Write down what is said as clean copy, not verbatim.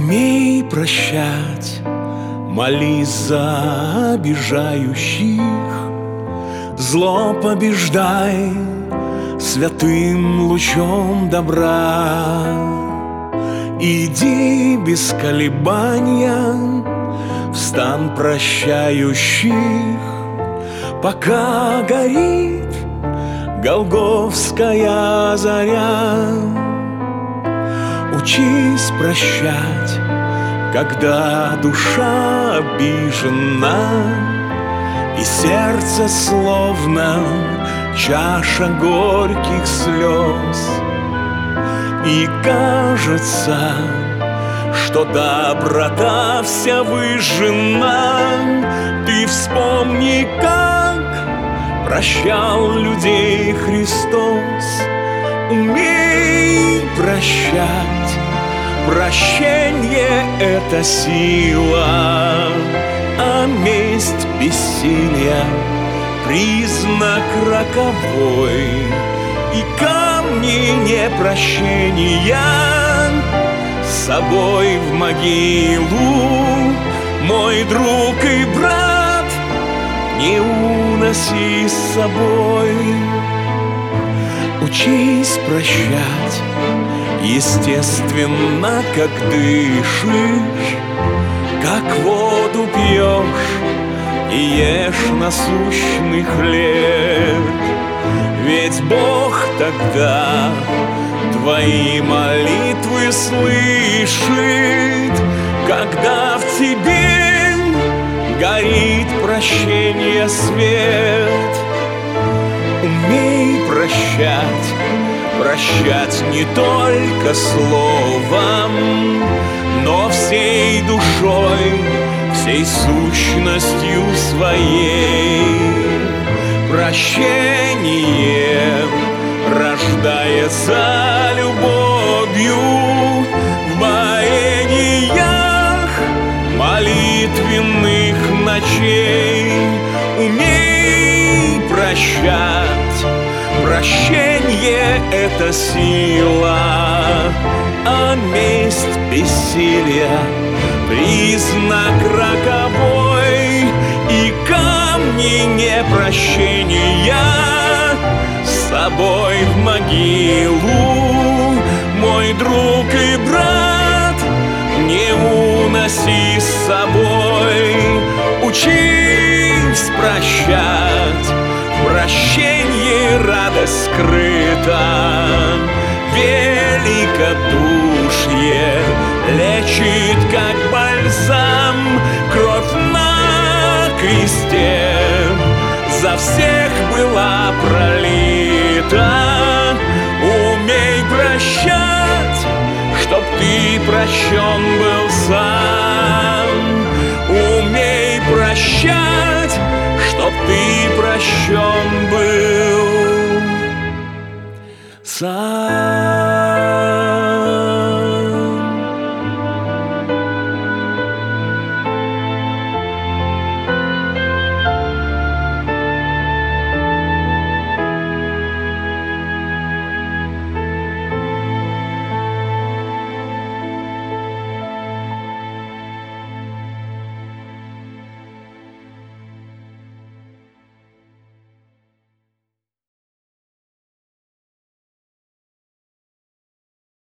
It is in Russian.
Умей прощать, молись за обижающих, зло побеждай святым лучом добра. Иди без колебания в стан прощающих, пока горит голгофская заря. Учись прощать, когда душа обижена, и сердце словно чаша горьких слез. И кажется, что доброта вся выжжена. Ты вспомни, как прощал людей Христос. Умей прощать, прощение — это сила, а месть бессилия — признак роковой. И камни непрощения с собой в могилу, мой друг и брат, не уноси с собой. Учись прощать, естественно, как дышишь, как воду пьешь и ешь насущный хлеб. Ведь Бог тогда твои молитвы слышит, когда в тебе горит прощение свет. Умей прощать, прощать не только словом, но всей душой, всей сущностью своей. Прощение рождается любовью в бояниях молитвенных ночей. Умей прощать, прощение — это сила, а месть бессилия — признак роковой. И камни непрощения с собой в могилу, мой друг и брат, не уноси с собой. Учись прощать, в прощении радость скрыта. Великодушие лечит, как бальзам, кровь на кресте за всех была пролита. Умей прощать, чтоб ты прощен был сам. Умей прощать, чтоб ты прощен был сам.